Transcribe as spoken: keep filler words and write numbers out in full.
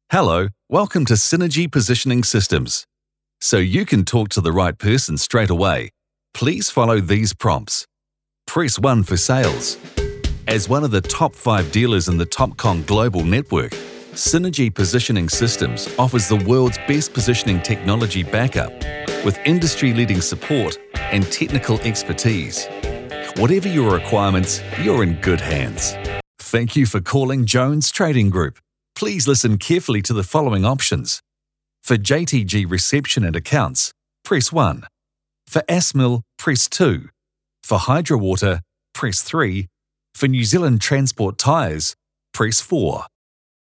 Hello, welcome to Synergy Positioning Systems. So you can talk to the right person straight away, please follow these prompts. Press one for sales. As one of the top five dealers in the Topcon Global Network, Synergy Positioning Systems offers the world's best positioning technology backup with industry-leading support and technical expertise. Whatever your requirements, you're in good hands. Thank you for calling Jones Trading Group. Please listen carefully to the following options. For J T G Reception and Accounts, press one. For Asmil, press two. For Hydrowater, press three. For New Zealand Transport Tyres, press four.